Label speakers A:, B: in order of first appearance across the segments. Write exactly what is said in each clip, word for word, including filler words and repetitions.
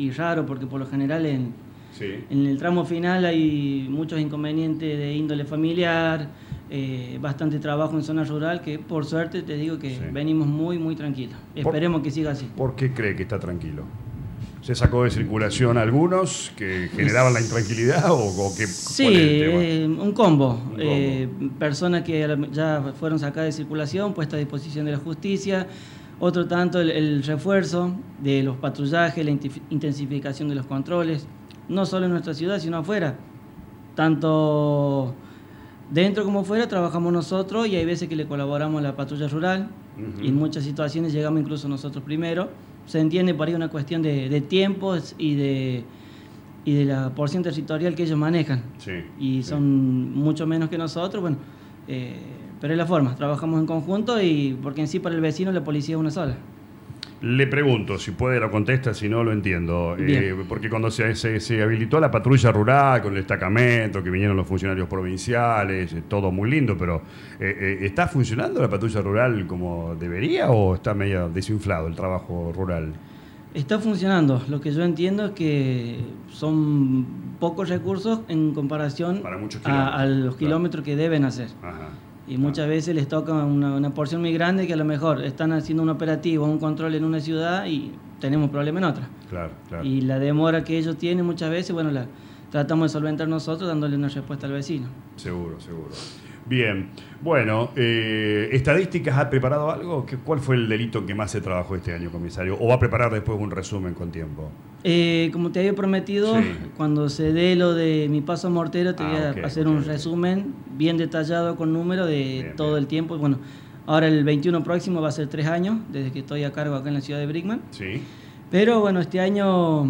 A: y raro, porque por lo general en,
B: sí.
A: en el tramo final hay muchos inconvenientes de índole familiar, eh, bastante trabajo en zona rural, que por suerte te digo que
B: Sí.
A: venimos muy, muy tranquilos. Esperemos
B: ¿Por,
A: que siga así.
B: ¿Por qué cree que está tranquilo? ¿Se sacó de circulación algunos que generaban la intranquilidad o, o qué?
A: Sí,
B: ¿cuál es el tema?
A: eh, un combo.
B: Un combo.
A: Eh, personas que ya fueron sacadas de circulación, puestas a disposición de la justicia. Otro tanto el, el refuerzo de los patrullajes, la intensificación de los controles, no solo en nuestra ciudad, sino afuera. Tanto dentro como fuera trabajamos nosotros y hay veces que le colaboramos a la patrulla rural. Uh-huh. Y en muchas situaciones llegamos incluso nosotros primero. Se entiende por ahí una cuestión de, de tiempos y de, y de la porción territorial que ellos manejan.
B: Sí,
A: y son
B: sí.
A: mucho menos que nosotros, bueno, eh, pero es la forma, trabajamos en conjunto y porque en sí para el vecino la policía es una sola.
B: Le pregunto, si puede lo contesta, si no lo entiendo. Eh, porque cuando se, se, se habilitó la patrulla rural con el destacamento, que vinieron los funcionarios provinciales, eh, todo muy lindo, pero eh, eh, ¿está funcionando la patrulla rural como debería o está medio desinflado el trabajo rural?
A: Está funcionando. Lo que yo entiendo es que son pocos recursos en comparación
B: Para muchos
A: a, a los kilómetros
B: claro.
A: que deben hacer.
B: Ajá.
A: Y muchas veces les toca una, una porción muy grande que a lo mejor están haciendo un operativo, un control en una ciudad y tenemos problema en otra.
B: Claro, claro.
A: Y la demora que ellos tienen muchas veces, bueno, la tratamos de solventar nosotros dándole una respuesta al vecino.
B: Seguro, seguro. Bien, bueno, eh, ¿estadísticas ha preparado algo? ¿Cuál fue el delito que más se trabajó este año, comisario? ¿O va a preparar después un resumen con tiempo?
A: Eh, como te había prometido, sí. Cuando se dé lo de mi paso a Mortero, te ah, voy a okay, hacer okay, un resumen okay. bien detallado con números de bien, todo bien. el tiempo. Bueno, ahora el veintiuno próximo va a ser tres años, desde que estoy a cargo acá en la ciudad de Brickman.
B: Sí.
A: Pero bueno, este año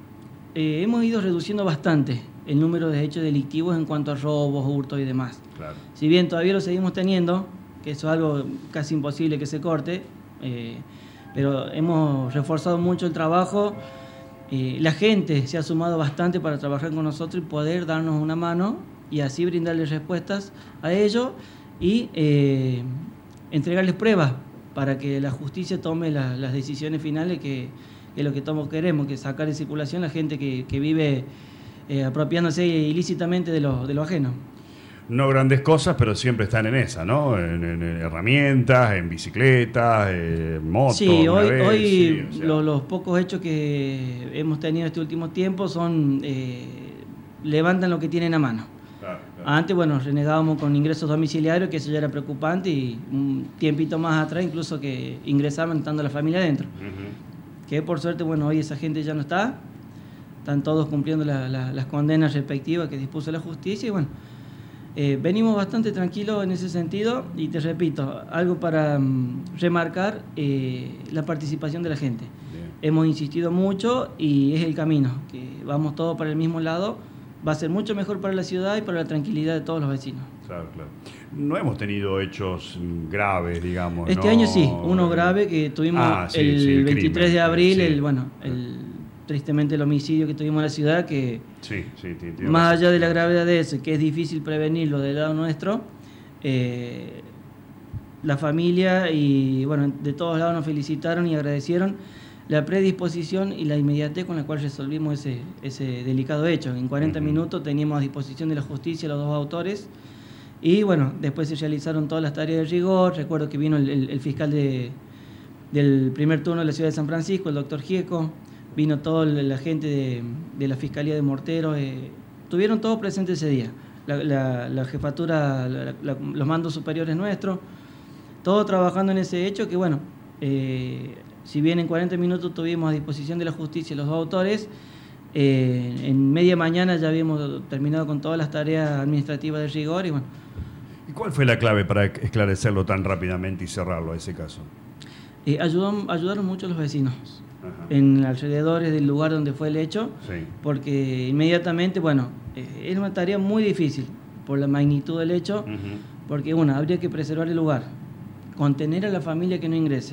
A: eh, hemos ido reduciendo bastante el número de hechos delictivos en cuanto a robos, hurtos y demás.
B: Claro.
A: Si bien todavía lo seguimos teniendo, que eso es algo casi imposible que se corte, eh, pero hemos reforzado mucho el trabajo. Eh, la gente se ha sumado bastante para trabajar con nosotros y poder darnos una mano y así brindarles respuestas a ellos y eh, entregarles pruebas para que la justicia tome la, las decisiones finales que, que es lo que todos queremos, que sacar de circulación a la gente que, que vive eh, apropiándose ilícitamente de lo, de lo ajeno.
B: No grandes cosas, pero siempre están en esa, ¿no? En, en, en herramientas, en bicicletas, en motos.
A: Sí, hoy,
B: vez,
A: hoy
B: sí, o sea.
A: los, los pocos hechos que hemos tenido este último tiempo son eh, levantan lo que tienen a mano.
B: Claro, claro.
A: Antes, bueno, renegábamos con ingresos domiciliarios, que eso ya era preocupante, y un tiempito más atrás incluso que ingresaban estando la familia adentro. Uh-huh. Que por suerte, bueno, hoy esa gente ya no está, están todos cumpliendo la, la, las condenas respectivas que dispuso la justicia y bueno, Eh, venimos bastante tranquilos en ese sentido y te repito, algo para um, remarcar eh, la participación de la gente. Bien. Hemos insistido mucho y es el camino, que vamos todos para el mismo lado, va a ser mucho mejor para la ciudad y para la tranquilidad de todos los vecinos.
B: Claro, claro. No hemos tenido hechos graves, digamos.
A: Este
B: ¿no?
A: año sí, uno grave que tuvimos ah, sí, el, sí, el veintitrés crimen, de abril, sí. el bueno, el tristemente el homicidio que tuvimos en la ciudad, que
B: sí, sí, sí,
A: más allá de la gravedad de eso, que es difícil prevenirlo del lado nuestro, eh, la familia y bueno, de todos lados nos felicitaron y agradecieron la predisposición y la inmediatez con la cual resolvimos ese, ese delicado hecho. En cuarenta uh-huh. minutos teníamos a disposición de la justicia los dos autores y bueno, después se realizaron todas las tareas de rigor. Recuerdo que vino el, el, el fiscal de, del primer turno de la ciudad de San Francisco, el doctor Gieco. Vino toda la gente de, de la Fiscalía de Mortero, eh, tuvieron todos presentes ese día, la, la, la jefatura, la, la, los mandos superiores nuestros, todos trabajando en ese hecho que bueno, eh, si bien en cuarenta minutos tuvimos a disposición de la justicia los dos autores, eh, en media mañana ya habíamos terminado con todas las tareas administrativas de rigor y bueno.
B: ¿Y cuál fue la clave para esclarecerlo tan rápidamente y cerrarlo a ese caso?
A: Eh, ayudó, ayudaron mucho los vecinos.
B: Ajá.
A: En alrededores del lugar donde fue el hecho,
B: sí.
A: porque inmediatamente, bueno, eh, era una tarea muy difícil por la magnitud del hecho, uh-huh. porque bueno, habría que preservar el lugar, contener a la familia que no ingrese.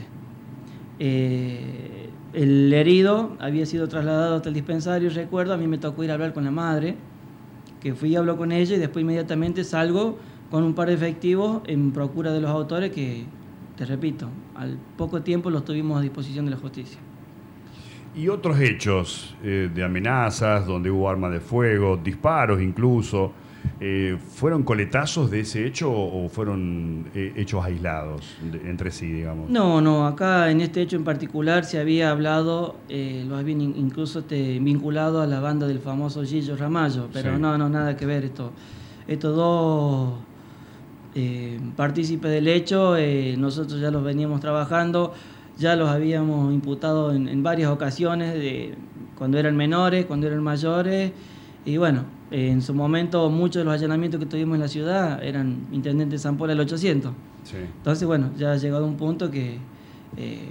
A: Eh, el herido había sido trasladado hasta el dispensario, recuerdo, a mí me tocó ir a hablar con la madre, que fui y hablo con ella y después inmediatamente salgo con un par de efectivos en procura de los autores que, te repito, al poco tiempo los tuvimos a disposición de la justicia.
B: y otros hechos eh, de amenazas, donde hubo armas de fuego, disparos incluso, eh, ¿fueron coletazos de ese hecho o fueron eh, hechos aislados de, entre sí, digamos?
A: No, no, acá en este hecho en particular se había hablado, eh, lo habían incluso te, vinculado a la banda del famoso Gillo Ramallo, pero sí. no, no, nada que ver esto. Estos dos eh, partícipes del hecho, eh, nosotros ya los veníamos trabajando, ya los habíamos imputado en, en varias ocasiones, de, cuando eran menores, cuando eran mayores, y bueno, eh, en su momento muchos de los allanamientos que tuvimos en la ciudad eran Intendente de Zampola el ochocientos. Sí. Entonces, bueno, ya ha llegado a un punto que eh,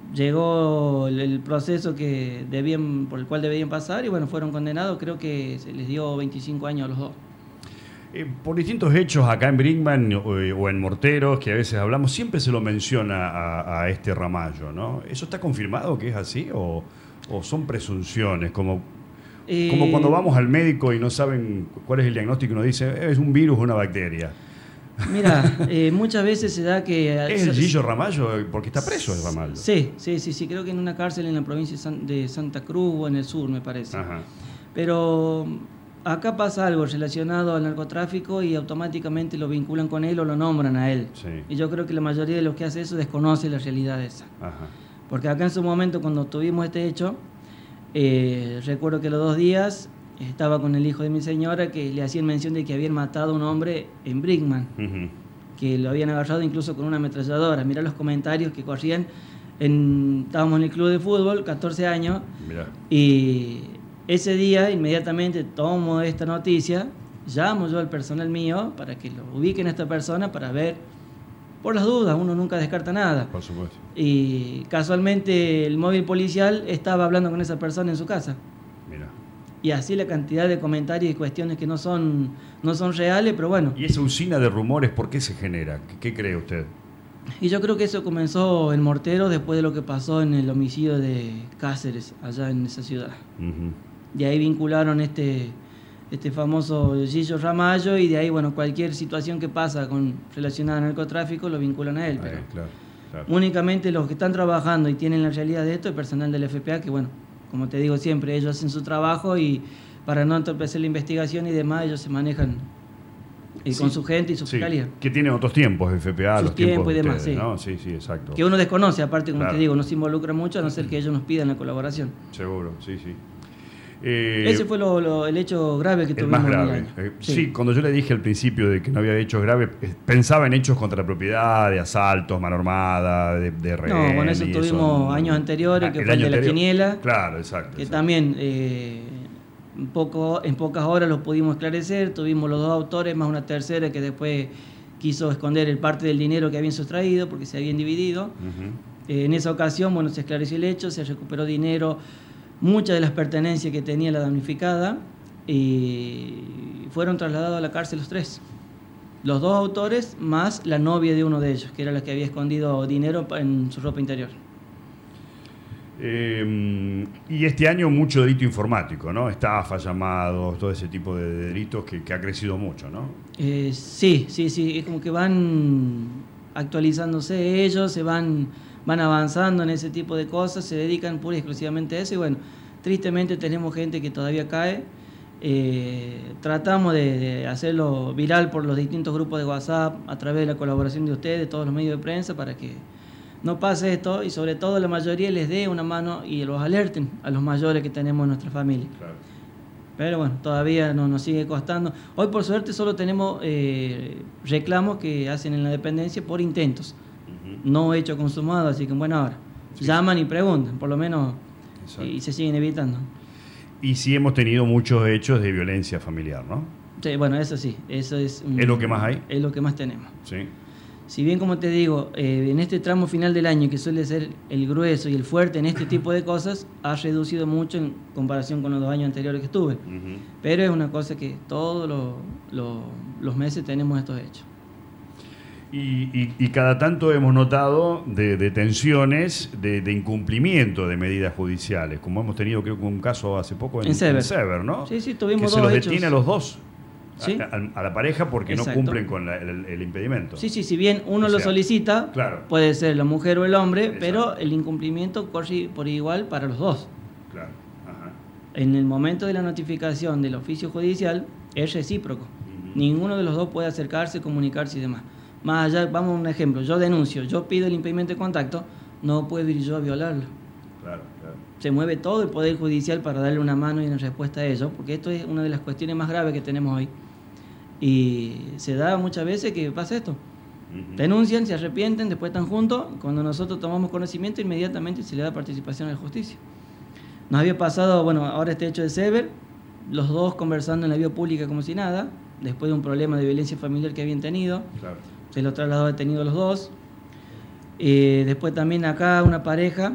A: llegó el, el proceso que debían, por el cual debían pasar, y bueno, fueron condenados, creo que se les dio veinticinco años a los dos.
B: Eh, por distintos hechos acá en Brinkmann o, o en Morteros, que a veces hablamos, siempre se lo menciona a, a este Ramallo, ¿no? ¿Eso está confirmado que es así o, o son presunciones? Como, eh, como cuando vamos al médico y no saben cuál es el diagnóstico y nos dice, es un virus o una bacteria.
A: Mira, eh, muchas veces se da que...
B: ¿Es el Gillo Ramallo? Porque está preso el Ramallo.
A: Sí, sí, sí, sí, creo que en una cárcel en la provincia de Santa Cruz o en el sur, me parece. Ajá. Pero... acá pasa algo relacionado al narcotráfico y automáticamente lo vinculan con él o lo nombran a él. Sí. Y yo creo que la mayoría de los que hace eso desconoce la realidad esa. Ajá. Porque acá en su momento, cuando tuvimos este hecho, eh, recuerdo que los dos días estaba con el hijo de mi señora que le hacían mención de que habían matado a un hombre en Brinkmann, uh-huh. que lo habían agarrado incluso con una ametralladora. Mirá los comentarios que corrían. En, estábamos en el club de fútbol, catorce años, Mirá. y... ese día, inmediatamente tomo esta noticia, llamo yo al personal mío para que lo ubiquen a esta persona para ver, por las dudas, uno nunca descarta nada.
B: Por supuesto.
A: Y casualmente el móvil policial estaba hablando con esa persona en su casa.
B: Mira.
A: Y así la cantidad de comentarios y cuestiones que no son, no son reales, pero bueno.
B: ¿Y esa usina de rumores por qué se genera? ¿Qué, qué cree usted?
A: Y yo creo que eso comenzó en Morteros después de lo que pasó en el homicidio de Cáceres, allá en esa ciudad. Uh-huh. De ahí vincularon este, este famoso Gillo Ramallo y de ahí, bueno, cualquier situación que pasa con, relacionada al narcotráfico lo vinculan a él. Pero Ay, claro, claro. Únicamente los que están trabajando y tienen la realidad de esto es personal del F P A que, bueno, como te digo siempre, ellos hacen su trabajo y para no entorpecer la investigación y demás, ellos se manejan y sí, con su gente y su fiscalía.
B: Sí, que tienen otros tiempos, F P A,
A: sus
B: los tiempos
A: tiempos y demás,
B: ustedes,
A: sí.
B: ¿no? Sí, sí, exacto.
A: Que uno desconoce, aparte, como claro. te digo, no se involucra mucho a no ser que ellos nos pidan la colaboración.
B: Seguro, sí, sí.
A: Eh, Ese fue lo, lo, el hecho grave que
B: el
A: tuvimos.
B: Más grave. En el año. Sí. sí, cuando yo le dije al principio de que no había hechos graves, pensaba en hechos contra la propiedad, de asaltos, mano armada, de, de rehén.
A: No, con eso tuvimos eso, años anteriores, que fue el de la quiniela.
B: Claro, exacto.
A: Que
B: exacto.
A: también eh, un poco, en pocas horas lo pudimos esclarecer. Tuvimos los dos autores, más una tercera que después quiso esconder el parte del dinero que habían sustraído porque se habían dividido. Uh-huh. Eh, en esa ocasión, bueno, se esclareció el hecho, se recuperó dinero, muchas de las pertenencias que tenía la damnificada, y fueron trasladados a la cárcel los tres. Los dos autores más la novia de uno de ellos, que era la que había escondido dinero en su ropa interior.
B: Eh, y este año mucho delito informático, ¿no? Estafas, llamados, todo ese tipo de delitos que, que ha crecido mucho, ¿no?
A: Eh, sí, sí, sí. Es como que van actualizándose ellos, se van... van avanzando en ese tipo de cosas, se dedican pura y exclusivamente a eso y bueno, tristemente tenemos gente que todavía cae. Eh, tratamos de, de hacerlo viral por los distintos grupos de WhatsApp, a través de la colaboración de ustedes, de todos los medios de prensa, para que no pase esto y sobre todo la mayoría les dé una mano y los alerten a los mayores que tenemos en nuestra familia. Claro. Pero bueno, todavía no, nos sigue costando. Hoy por suerte solo tenemos eh, reclamos que hacen en la dependencia por intentos. No hecho consumado, así que en buena hora. Sí. Llaman y preguntan, por lo menos, Exacto. y se siguen evitando.
B: Y sí hemos tenido muchos hechos de violencia familiar, ¿no?
A: Sí, bueno, eso sí, eso es...
B: Un, ¿Es lo que más hay?
A: Es lo que más tenemos.
B: Sí.
A: Si bien, como te digo, eh, en este tramo final del año, que suele ser el grueso y el fuerte en este tipo de cosas, ha reducido mucho en comparación con los dos años anteriores que estuve. Uh-huh. Pero es una cosa que todos lo, lo, los meses tenemos estos hechos.
B: Y, y, y cada tanto hemos notado de detenciones de, de incumplimiento de medidas judiciales, como hemos tenido creo que un caso hace poco en, en Sever, en Sever, ¿no?
A: Sí, sí, tuvimos
B: que
A: dos
B: se los
A: hechos.
B: Detiene a los dos,
A: ¿sí?
B: a, a, a la pareja porque Exacto. no cumplen con la, el, el impedimento.
A: Sí, sí, si bien uno o sea, lo solicita,
B: claro.
A: puede ser la mujer o el hombre, Exacto. pero el incumplimiento corre por igual para los dos.
B: Claro. Ajá.
A: En el momento de la notificación del oficio judicial es recíproco. Uh-huh. Ninguno de los dos puede acercarse, comunicarse y demás. Más allá, vamos a un ejemplo, yo denuncio, yo pido el impedimento de contacto, no puedo ir yo a violarlo.
B: Claro, claro.
A: Se mueve todo el Poder Judicial para darle una mano y una respuesta a ello, porque esto es una de las cuestiones más graves que tenemos hoy. Y se da muchas veces que pasa esto. Uh-huh. Denuncian, se arrepienten, después están juntos, cuando nosotros tomamos conocimiento, inmediatamente se le da participación a la justicia. Nos había pasado, bueno, ahora este hecho de Sever, los dos conversando en la vía pública como si nada, después de un problema de violencia familiar que habían tenido. Claro. Se los trasladó detenidos los dos. Eh, después también acá una pareja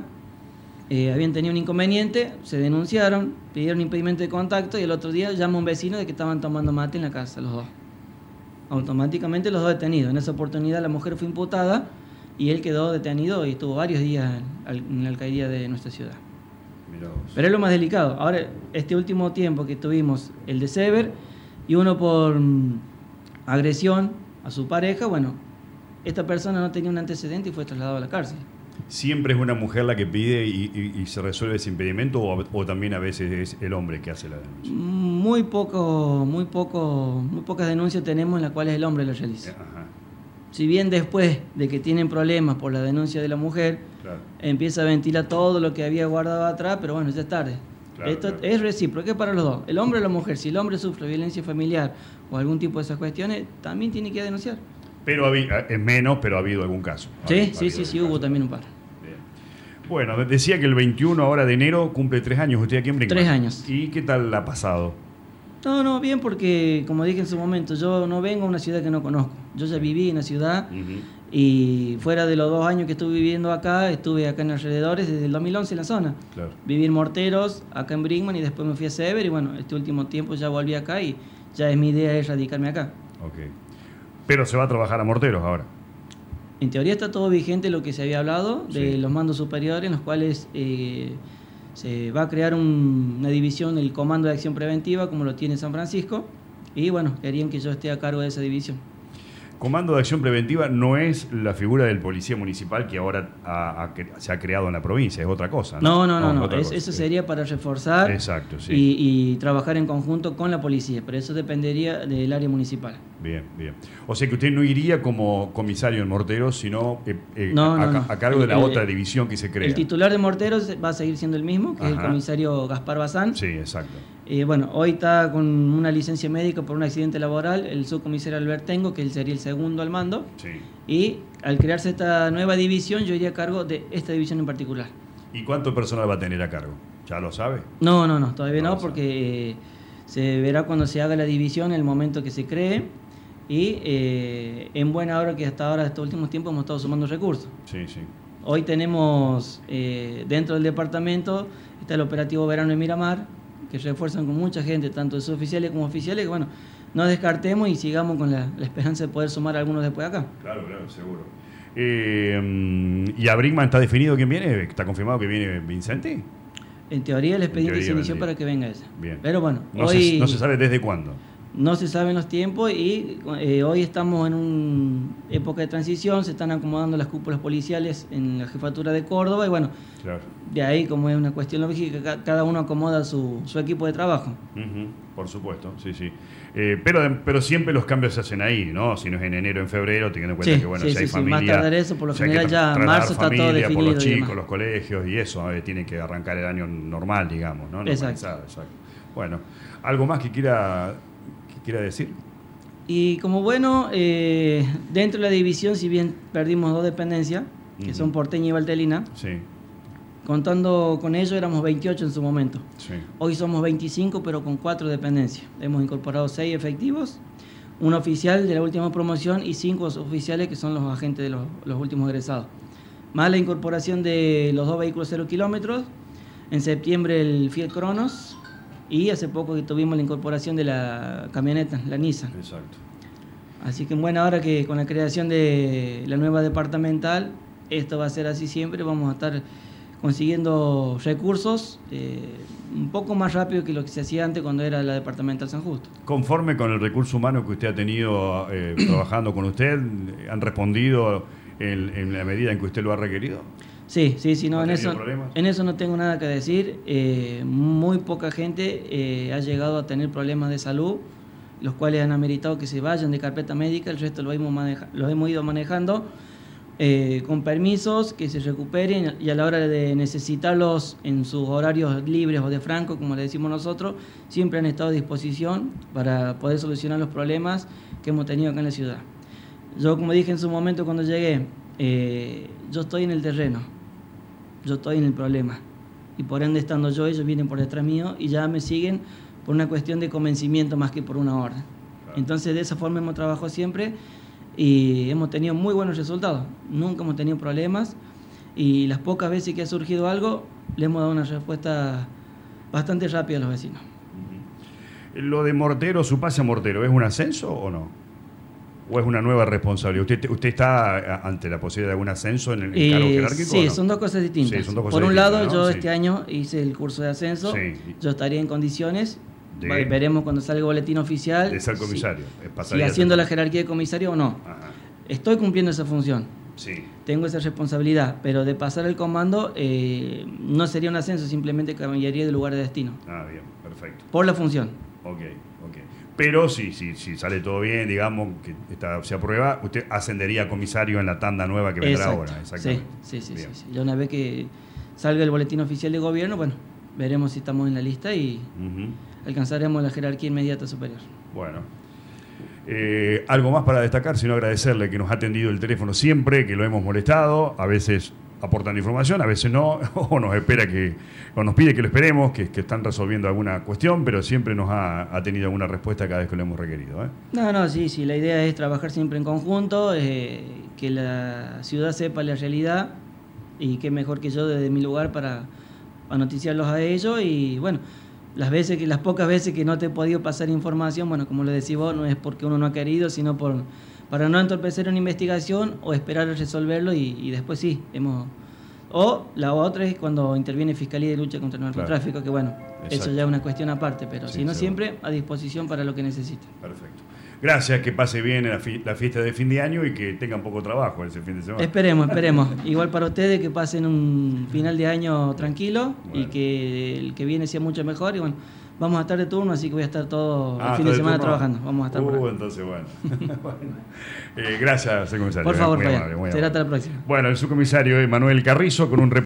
A: eh, habían tenido un inconveniente, se denunciaron, pidieron impedimento de contacto y el otro día llama un vecino de que estaban tomando mate en la casa, los dos. Automáticamente los dos detenidos. En esa oportunidad la mujer fue imputada y él quedó detenido y estuvo varios días en la alcaldía de nuestra ciudad. Pero es lo más delicado. Ahora, este último tiempo que tuvimos el de Sever y uno por mm, agresión a su pareja, bueno, esta persona no tenía un antecedente y fue trasladado a la cárcel.
B: ¿Siempre es una mujer la que pide y, y, y se resuelve ese impedimento o, o también a veces es el hombre que hace la denuncia?
A: Muy poco, muy poco, muy pocas denuncias tenemos en las cuales el hombre la realiza.
B: Ajá.
A: Si bien después de que tienen problemas por la denuncia de la mujer, claro, empieza a ventilar todo lo que había guardado atrás, pero bueno, ya es tarde. Claro, Esto claro. es recíproco, es para los dos. El hombre o la mujer, si el hombre sufre violencia familiar o algún tipo de esas cuestiones, también tiene que denunciar.
B: Pero es menos, pero ha habido algún caso.
A: Sí,
B: ha,
A: sí,
B: ha
A: sí, sí, hubo también un par.
B: Bien. Bueno, decía que el veintiuno ahora de enero cumple tres años usted aquí en Brinkmann.
A: Tres años.
B: ¿Y qué tal ha pasado?
A: No, no, bien, porque como dije en su momento, yo no vengo a una ciudad que no conozco. Yo ya viví en la ciudad uh-huh. y fuera de los dos años que estuve viviendo acá, estuve acá en alrededores desde el dos mil once en la zona. Claro. Viví en Morteros, acá en Brinkmann y después me fui a Sever y bueno, este último tiempo ya volví acá y ya es mi idea es radicarme acá.
B: Ok. Pero se va a trabajar a Morteros ahora.
A: En teoría está todo vigente lo que se había hablado de
B: sí.
A: los mandos superiores, en los cuales eh, se va a crear un, una división, el Comando de Acción Preventiva, como lo tiene San Francisco, y bueno, querían que yo esté a cargo de esa división.
B: Comando de Acción Preventiva no es la figura del policía municipal que ahora ha, ha, se ha creado en la provincia, es otra cosa, ¿no?
A: No, no, no, no.
B: no
A: Es, eso sería para reforzar
B: Exacto, sí.
A: y, y trabajar en conjunto con la policía, pero eso dependería del área municipal.
B: Bien, bien. O sea que usted no iría como comisario en Morteros, sino eh, eh,
A: no,
B: a,
A: no, no.
B: a cargo de la
A: el,
B: otra división que se crea.
A: El titular de Morteros va a seguir siendo el mismo, que Ajá. es el comisario Gaspar Bazán.
B: Sí, exacto.
A: Eh, bueno, hoy está con una licencia médica por un accidente laboral el subcomisario Albertengo, que él sería el segundo al mando.
B: Sí.
A: Y al crearse esta nueva división, yo iría a cargo de esta división en particular.
B: ¿Y cuánto personal va a tener a cargo? ¿Ya lo sabe?
A: No, no, no, todavía no, no porque eh, se verá cuando se haga la división, el momento que se cree. Y eh, en buena hora que hasta ahora, estos últimos tiempos, hemos estado sumando recursos.
B: Sí, sí.
A: Hoy tenemos eh, dentro del departamento, está el operativo Verano en Miramar, que refuerzan con mucha gente, tanto de suboficiales como oficiales, que bueno, no descartemos y sigamos con la, la esperanza de poder sumar a algunos después acá.
B: Claro, claro, seguro. Eh, ¿Y a Brinkmann está definido quién viene? ¿Está confirmado que viene Vicente?
A: En teoría el expediente teoría, se inició vendría. Para que venga ella.
B: Bien.
A: Pero bueno,
B: no
A: hoy...
B: Se, no se sabe desde cuándo.
A: No se saben los tiempos y eh, hoy estamos en una época de transición, se están acomodando las cúpulas policiales en la jefatura de Córdoba y bueno, claro. de ahí como es una cuestión lógica, cada uno acomoda su, su equipo de trabajo.
B: Uh-huh, por supuesto, sí, sí. Eh, pero, pero siempre los cambios se hacen ahí, ¿no? Si no es en enero, en febrero, teniendo en cuenta
A: sí,
B: que bueno,
A: sí,
B: si hay
A: sí,
B: familia...
A: Sí, más tardar eso, por lo general ya marzo está todo definido.
B: Por los chicos, los colegios y eso, eh, tiene que arrancar el año normal, digamos, ¿no?
A: Exacto.
B: Exacto. Bueno, ¿algo más que quiera... quiera decir?
A: Y como bueno, eh, dentro de la división, si bien perdimos dos dependencias, que uh-huh. son Porteña y Valtelina,
B: sí.
A: contando con ellos éramos veintiocho en su momento.
B: Sí.
A: Hoy somos veinticinco, pero con cuatro dependencias. Hemos incorporado seis efectivos, un oficial de la última promoción y cinco oficiales que son los agentes de los, los últimos egresados. Más la incorporación de los dos vehículos cero kilómetros, en septiembre el Fiat Cronos, y hace poco que tuvimos la incorporación de la camioneta, la Nissan.
B: Exacto.
A: Así que en buena hora que con la creación de la nueva departamental, esto va a ser así siempre, vamos a estar consiguiendo recursos eh, un poco más rápido que lo que se hacía antes cuando era la departamental San Justo.
B: ¿Conforme con el recurso humano que usted ha tenido eh, trabajando con usted, han respondido en, en la medida en que usted lo ha requerido?
A: Sí, sí, sí, no,
B: ¿No
A: en, eso, en eso no tengo nada que decir. Eh, muy poca gente eh, ha llegado a tener problemas de salud, los cuales han ameritado que se vayan de carpeta médica, el resto lo hemos, maneja, lo hemos ido manejando eh, con permisos, que se recuperen, y a la hora de necesitarlos en sus horarios libres o de franco, como le decimos nosotros, siempre han estado a disposición para poder solucionar los problemas que hemos tenido acá en la ciudad. Yo, como dije en su momento cuando llegué, eh, yo estoy en el terreno, yo estoy en el problema, y por ende estando yo, ellos vienen por detrás mío y ya me siguen por una cuestión de convencimiento más que por una orden. Claro. Entonces de esa forma hemos trabajado siempre y hemos tenido muy buenos resultados, nunca hemos tenido problemas, y las pocas veces que ha surgido algo le hemos dado una respuesta bastante rápida a los vecinos.
B: Uh-huh. ¿Lo de Mortero, su pase a Mortero, es un ascenso o no? ¿O es una nueva responsabilidad? ¿Usted, usted está ante la posibilidad de algún ascenso en el eh, cargo jerárquico?
A: Sí,
B: ¿no?
A: son dos cosas distintas.
B: Sí, son dos cosas
A: Por un
B: distintas,
A: lado,
B: ¿no?
A: yo
B: Sí.
A: este año hice el curso de ascenso,
B: sí.
A: Yo estaría en condiciones,
B: de,
A: veremos cuando salga el boletín oficial,
B: de ser comisario.
A: Si, si haciendo la jerarquía de comisario o no.
B: Ajá.
A: Estoy cumpliendo esa función.
B: Sí.
A: Tengo esa responsabilidad, pero de pasar el comando eh, no sería un ascenso, simplemente cambiaría de lugar de destino.
B: Ah, bien, perfecto.
A: Por la función.
B: Ok, ok. Pero si, si, si sale todo bien, digamos, que esta, se aprueba, usted ascendería a comisario en la tanda nueva que vendrá
A: Exacto.
B: ahora. Exactamente.
A: Sí, sí, sí, sí, sí. Ya una vez que salga el boletín oficial de gobierno, bueno, veremos si estamos en la lista y uh-huh. alcanzaremos la jerarquía inmediata superior.
B: Bueno. Eh, algo más para destacar, sino agradecerle que nos ha atendido el teléfono siempre, que lo hemos molestado, a veces aportan información, a veces no, o nos espera que, o nos pide que lo esperemos, que, que están resolviendo alguna cuestión, pero siempre nos ha, ha tenido alguna respuesta cada vez que lo hemos requerido, ¿eh?
A: No, no, sí, sí, la idea es trabajar siempre en conjunto, eh, que la ciudad sepa la realidad, y qué mejor que yo desde mi lugar para, para noticiarlos a ellos, y bueno, las veces que las pocas veces que no te he podido pasar información, bueno, como lo decís vos, no es porque uno no ha querido, sino por para no entorpecer una investigación o esperar a resolverlo y, y después sí, hemos... O la otra es cuando interviene Fiscalía de Lucha contra el Narcotráfico, claro. Que bueno, exacto. Eso ya es una cuestión aparte, pero sí, si no, siempre a disposición para lo que necesite.
B: Perfecto. Gracias, que pase bien la, fi- la fiesta de fin de año y que tengan poco trabajo ese fin de semana.
A: Esperemos, esperemos. Igual para ustedes, que pasen un final de año tranquilo, bueno. Y que el que viene sea mucho mejor. Y bueno, vamos a estar de turno, así que voy a estar todo ah, el fin de semana turno? trabajando. Vamos a estar
B: uh,
A: por ahí.
B: Entonces, bueno. bueno. Eh, gracias, señor comisario.
A: Por favor,
B: muy
A: vaya.
B: amable, muy
A: Será
B: amable.
A: hasta la próxima.
B: Bueno, el subcomisario Emanuel Carrizo con un